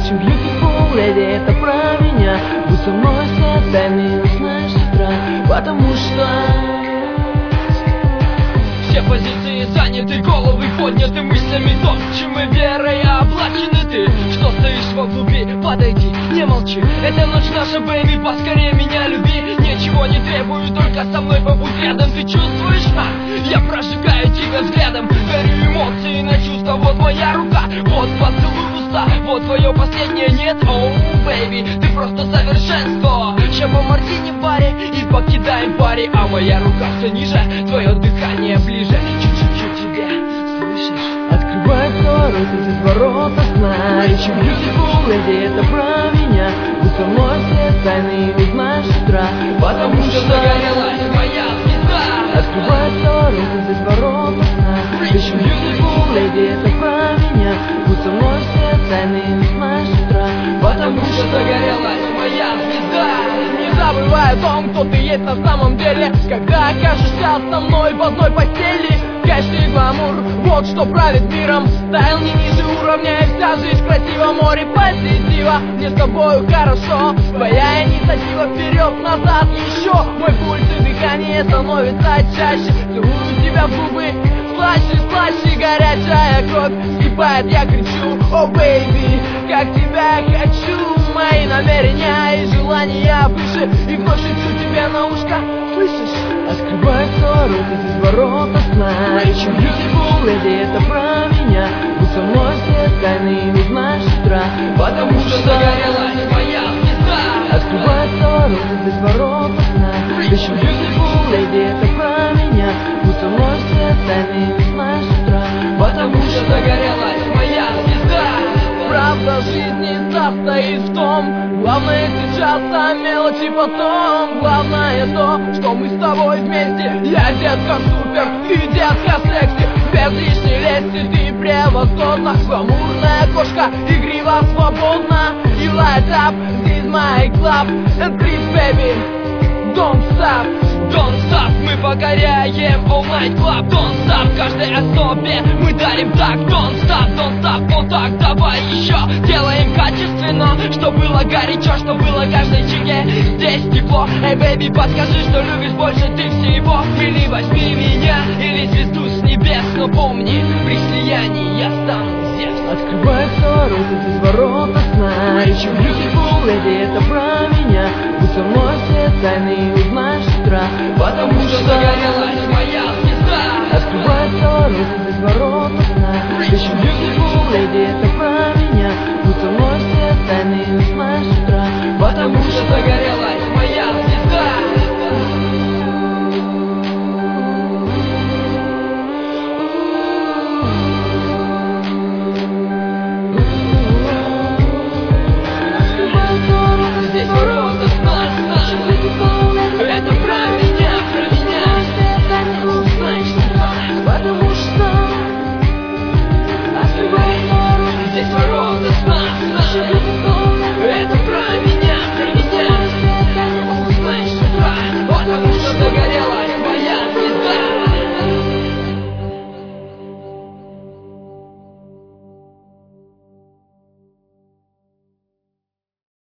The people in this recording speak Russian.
Очень beautiful lady, это про меня. Будь со мной все тайны узнаешь с утра, потому что все позиции заняты, головы подняты мыслями, топчем и верой облачены. Ты, что стоишь во глуби, подойди, не молчи. Это ночь наша, бэйби, поскорее меня люби. Ничего не требую, только со мной побудь рядом. Ты чувствуешь? Я прожигаю тебя взглядом, горю эмоции на чувства. Вот моя рука, вот поцелуй в уста, вот твое последнее нет. Оу, бэйби, ты просто совершенство. Ща по мартини в баре и покидаем пари, а моя рука все ниже, твое дыхание ближе. Чуть-чуть тебе, слышишь? Открывай все, рот из ворота сна. Очень beautiful lady, это про меня. Будь со мной все тайны узнаешь с утра, потому что загорелась моя звезда. Открывай все, рот из ворота сна. Очень beautiful lady, это про меня. Будь со мной все тайны узнаешь с утра, потому что загорелась моя звезда. Не забывай о том, кто ты есть на самом деле, когда окажешься со мной в одной постели. Кэш и гламур, вот что правит миром. Стайл не ниже уровня, и вся жизнь красиво, море позитива. Мне с тобою хорошо, твоя инициатива вперед-назад еще. Мой пульс и дыхание становится чаще. Целую тебя в губы, слаще, слаще, горячая кровь вскипает, я кричу: о, бэйби, как тебя я хочу. Мои намерения и желания выше, и вновь шепчу тебе на ушко, слышишь? Открывай все, рот из ворота сна. Очень beautiful lady, это про меня. Будь со мной все тайны узнаешь с утра, потому что загорелась моя звезда. Открывай все, рот из ворота сна. Очень beautiful lady, это про меня. Будь со мной все тайны узнаешь с утра, потому что загорелась моя звезда. Правда жизни состоит в том, главное сейчас, а мелочи потом. Главное то, что мы с тобой вместе. Я детка супер, ты детка секси. Без лишней лести ты превосходна. Гламурная кошка, игриво, свободна. You light up, this is my club. And please, baby, don't stop. Don't stop, мы покоряем all night club. Don't stop, каждой особе мы дарим так. Don't stop, вот так, давай еще. Делаем качественно, что было горячо, что было каждой чике. Здесь тепло, эй, бэйби, подскажи, что любишь больше ты всего. Или возьми меня, или звезду с небес. Но помни, при слиянии я стану Зевс. Открывай все, рот из ворота сна. Очень beautiful lady, это про меня. Будь со мной все тайны узнаешь с утра, потому что загорелась моя звезда. Открывай все, рот из ворота сна. Очень beautiful lady, это про